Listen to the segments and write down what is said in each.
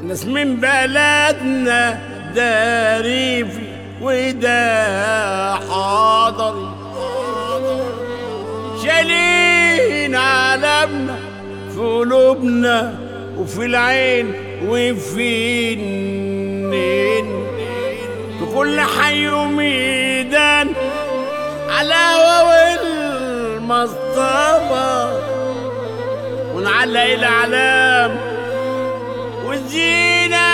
ناس من بلدنا ده ريفي وده حضري، شايلين علمنا في قلوبنا وفي العين وفي النين، في كل حي وميدان على هوا المصطبة، ونعلق الأعلام والزينة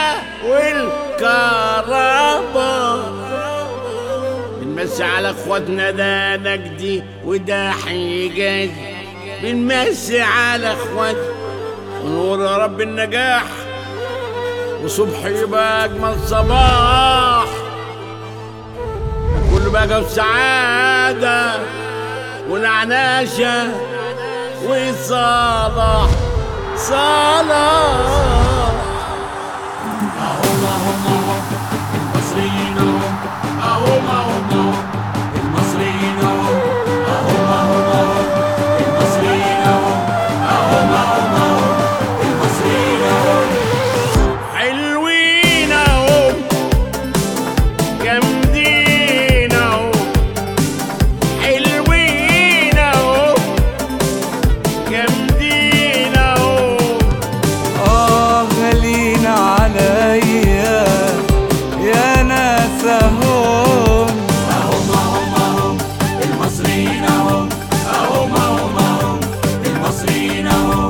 والكهربا، بنمسي على اخواتنا ده نجدي وده حجاج، بنمسي على اخواتنا ونقول يا رب النجاح وصبح يبقى اجمل صباح، كله بقى والسعادة ونعناشة وصلاح صلاح. هم المصريين هم المصريين هم المصريين هم المصريين حلوين اهو جامدين اهو، حلوين اهو جامدين اهو. غالين عليا يا ناس هم المصريين هم المصريين هم.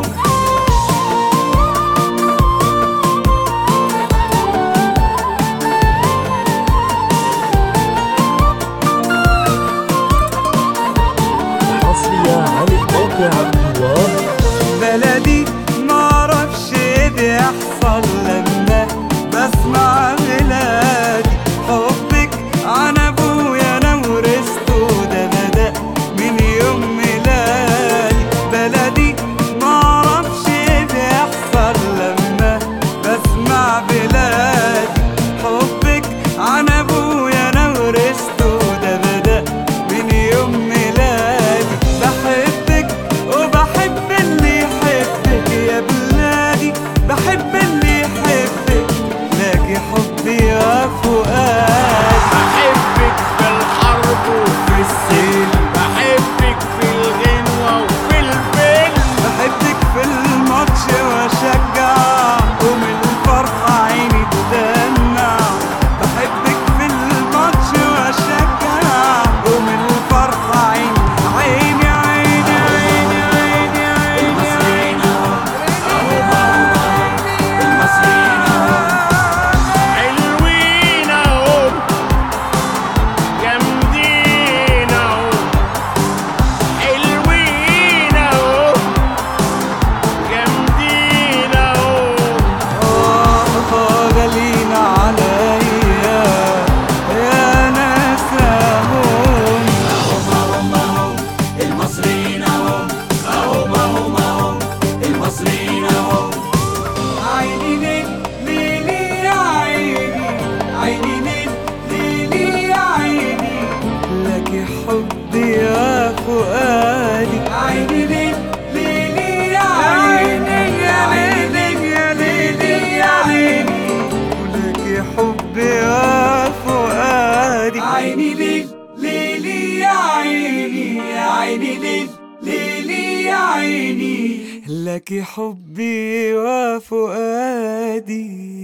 حصرية عن الموقع الجوار. بلدي معرفش بيحصل لما بسمع بلادي، حبك عن ابويا انا ورثته ده بدأ من يوم ميلادي. بلدي معرفش بيحصل لما بسمع بلادي، حبك عن ابويا انا ورثته ده بدأ من يوم ميلادي. بحبك وبحب اللي يحبك يا بلادي، بحب اللي يحبك لاقي حبي وفؤاد. بحبك في الحرب وفي السلم، بحبك في الغنوة وفي الفيلم، بحبك في الماتش واشجع ومن الفرحة عيني تدمع. بحبك في الماتش واشجع ومن الفرحة عيني عيني عيني عيني عيني عيني المصريين المصريين حلوين اهو جامدين اهو، حلوين اهو جامدين اهو. غالين عليا يا ناس هم المصريين هم المصريين هم. عيني ليل ليلي يا عيني، عيني ليل ليلي يا عيني لك حبي يا فؤادي. عيني ليل ليلي يا عيني يا ليلي يا ليلي يا عيني لك حبي يا فؤادي. عيني ليل ليلي يا عيني يا عيني ليل ليلي يا عيني لك حبي وفؤادي.